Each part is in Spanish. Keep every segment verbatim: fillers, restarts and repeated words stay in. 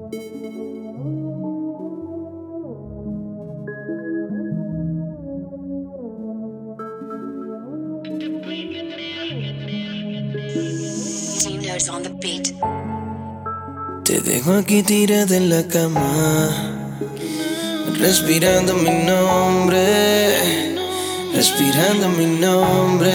On the beat. Te dejo aquí tirada en la cama, respirando mi nombre, respirando mi nombre.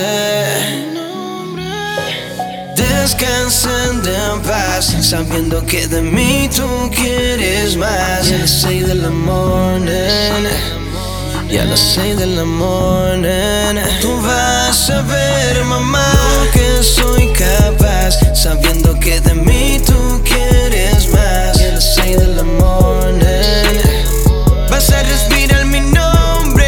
Descansando en paz, sabiendo que de mí tú quieres más. Y a las seis de la morning, y a las seis de la morning, tú vas a ver, mamá, que soy capaz, sabiendo que de mí tú quieres más. Y a las seis de la morning, vas a respirar mi nombre.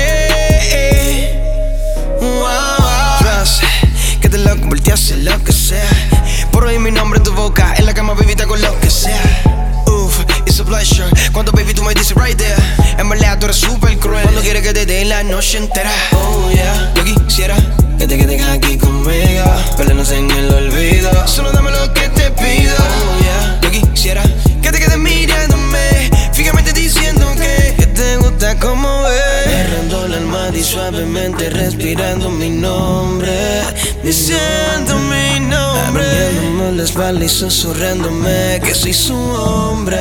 Wow. Trust, que te lo convertí a hacer lo que sea. Por oír mi nombre en tu boca, en la cama, baby, te con lo que sea. Uff, it's a pleasure. Cuando, baby, tú me dices right there. En verdad tú eres súper cruel. Cuando quieres que te dé la noche entera. Oh yeah, yo quisiera que te quedes aquí conmigo, perdernos en el olvido. Solo dame lo que te pido. Oh yeah, yo quisiera que te quedes mirándome, fijamente diciendo que, que te gusta como ves. Agarrando la almohada y suavemente respirando mi nombre, diciendo mi nombre, arruinándome la espalda y susurrándome que soy su hombre.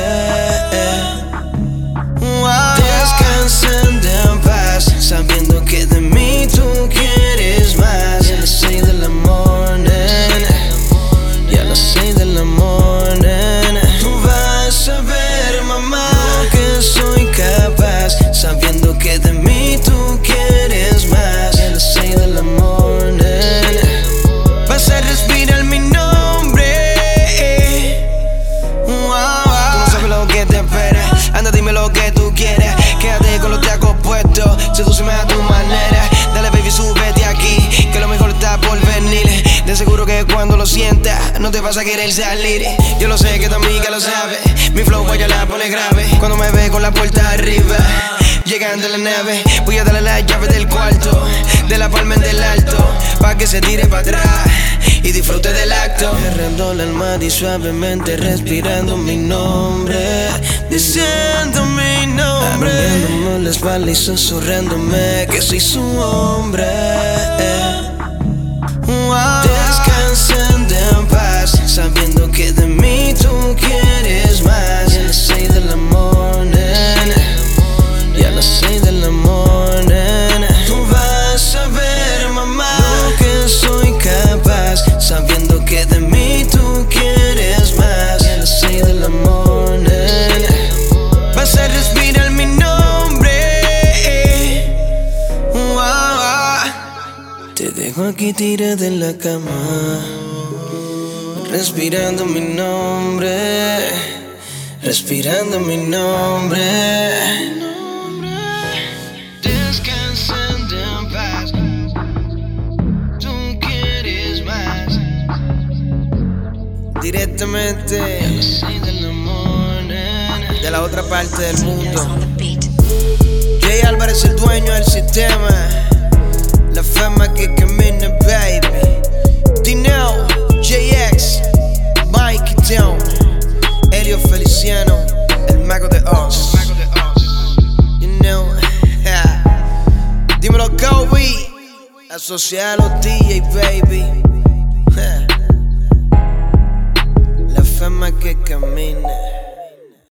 Wow. Descansando en paz, sabiendo que de mí tú quieres más. Y a las seis de la morning, y a las seis de la morning, tú vas a ver, mamá, que soy capaz, sabiendo que de mí tú quieres más. Y a las seis de la morning, vas a respirar mi nombre. Wow. Tú no sabes lo que te espera, anda, dime lo que tú quieres. Quédate con los tacos puestos, sedúceme a tu manera. Dale, baby, súbete aquí, que lo mejor está por venir. De seguro que cuando lo sientas no te vas a querer salir. Yo lo sé que tu amiga lo sabe, mi flow ya la pone grave. Cuando me ve con la puerta arriba, llegando a la nave, voy a darle la llave del cuarto, de la palma en del alto, pa' que se tire para atrás y disfrute del acto. Agarrando la almohada y suavemente respirando mi nombre, diciendo mi nombre, arruinándome la espalda y susurrándome que soy su hombre. Wow. Descansando en paz, sabiendo que de mí tú quieres más. Y a las seis de la morning, y a las seis de la morning, tú vas a ver, mamá, que soy capaz, sabiendo que de mí tú quieres más. Y a las seis de la morning, vas a respirar mi nombre. Wow. Te dejo aquí tirada en la cama, respirando mi nombre, respirando mi nombre. Descansando en paz, tú quieres más. Directamente a las seis de la morning, de la otra parte del mundo. Jay Álvarez, el dueño del sistema, la fama que camina, baby. Dinero, J X, Mike Down, Elio Feliciano, el mago de Oz. You know, dímelo, Kobe, asociado a los D J, baby. La fama que camina.